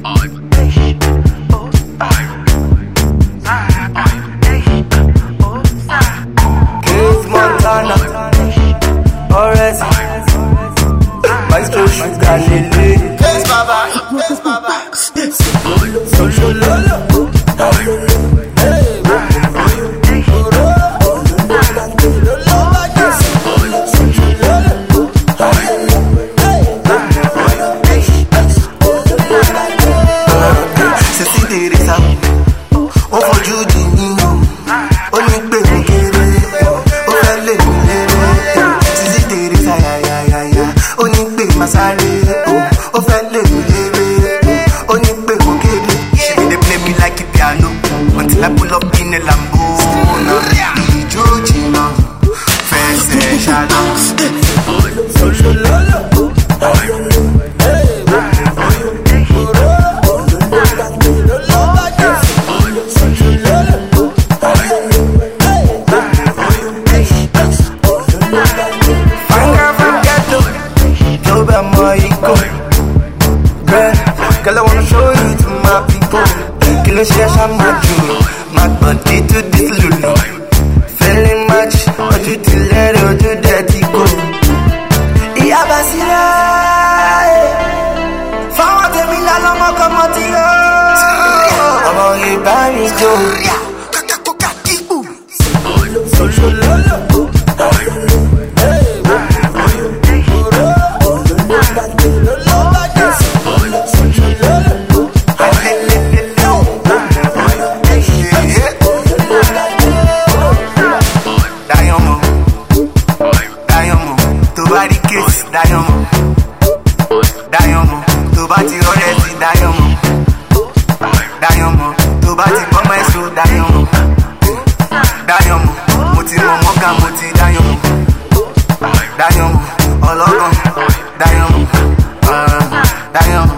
Montana, Orez, Maestro Sugar Lele. Yes, Baba, yes, Baba. Social Lolo. Until I pull up in a Lambo, Georgina, first shadow. Social Lolo. Girl, I wanna show you to my people. Kilo share my jewel, my body to this lulu. Feeling much, but you till let or do dirty go. Iya basira, found me la lama come on to you. I'm on you by me go. Social lolo. Diamond, to bati already diamond. Diamond, to bati come my soul diamond. Diamond, moti momoka moti diamond. Diamond, all over diamond. Diamond.